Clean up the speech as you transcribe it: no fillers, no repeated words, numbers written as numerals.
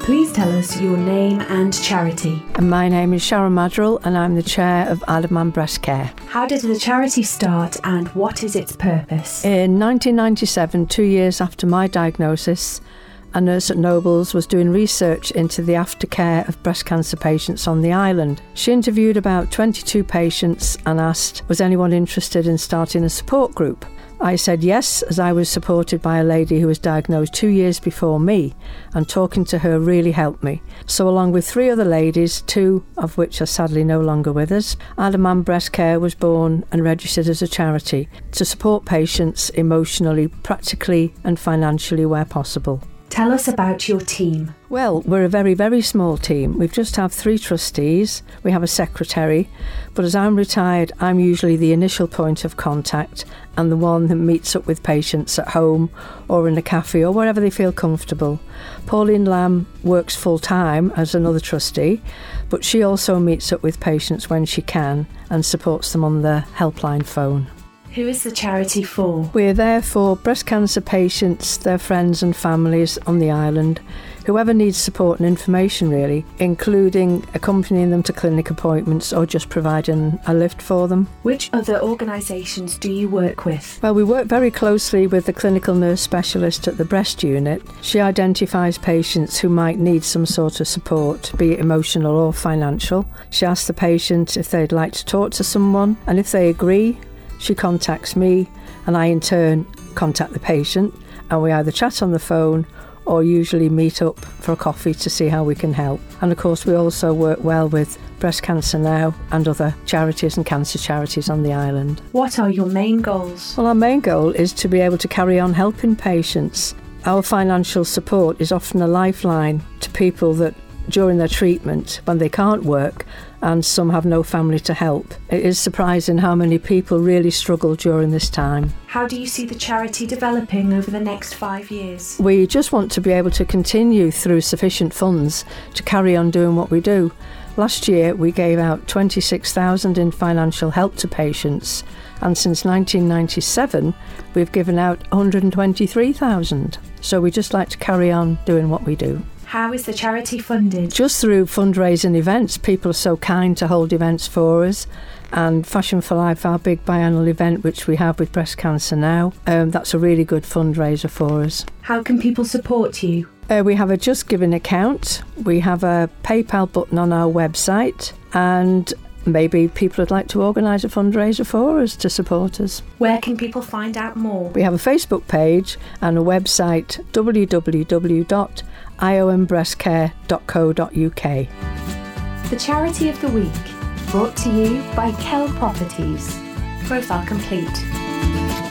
Please tell us your name and charity. And my name is Sharon Madrill and I'm the chair of Isle of Man Breast Care. How did the charity start and what is its purpose? In 1997, 2 years after my diagnosis, a nurse at Nobles was doing research into the aftercare of breast cancer patients on the island. She interviewed about 22 patients and asked, was anyone interested in starting a support group? I said yes, as I was supported by a lady who was diagnosed 2 years before me, and talking to her really helped me. So along with 3 other ladies, 2 of which are sadly no longer with us, Isle of Man Breast Care was born and registered as a charity to support patients emotionally, practically and financially where possible. Tell us about your team. Well, we're a very, very small team. We just have 3 trustees. We have a secretary. But as I'm retired, I'm usually the initial point of contact and the one that meets up with patients at home or in a cafe or wherever they feel comfortable. Pauline Lamb works full-time as another trustee, but she also meets up with patients when she can and supports them on the helpline phone. Who is the charity for? We're there for breast cancer patients, their friends and families on the island, whoever needs support and information really, including accompanying them to clinic appointments or just providing a lift for them. Which other organisations do you work with? Well, we work very closely with the clinical nurse specialist at the breast unit. She identifies patients who might need some sort of support, be it emotional or financial. She asks the patient if they'd like to talk to someone, and if they agree, she contacts me and I in turn contact the patient, and we either chat on the phone or usually meet up for a coffee to see how we can help. And of course we also work well with Breast Cancer Now and other charities and cancer charities on the island. What are your main goals? Well, our main goal is to be able to carry on helping patients. Our financial support is often a lifeline to people that during their treatment when they can't work and some have no family to help. It is surprising how many people really struggle during this time. How do you see the charity developing over the next 5 years? We just want to be able to continue through sufficient funds to carry on doing what we do. Last year we gave out 26,000 in financial help to patients, and since 1997 we've given out 123,000. So we just like to carry on doing what we do. How is the charity funded? Just through fundraising events. People are so kind to hold events for us. And Fashion for Life, our big biannual event which we have with Breast Cancer Now, that's a really good fundraiser for us. How can people support you? We have a Just Giving account. We have a PayPal button on our website, and maybe people would like to organise a fundraiser for us to support us. Where can people find out more? We have a Facebook page and a website, www.iombreastcare.co.uk. The Charity of the Week, brought to you by Kell Properties. Profile complete.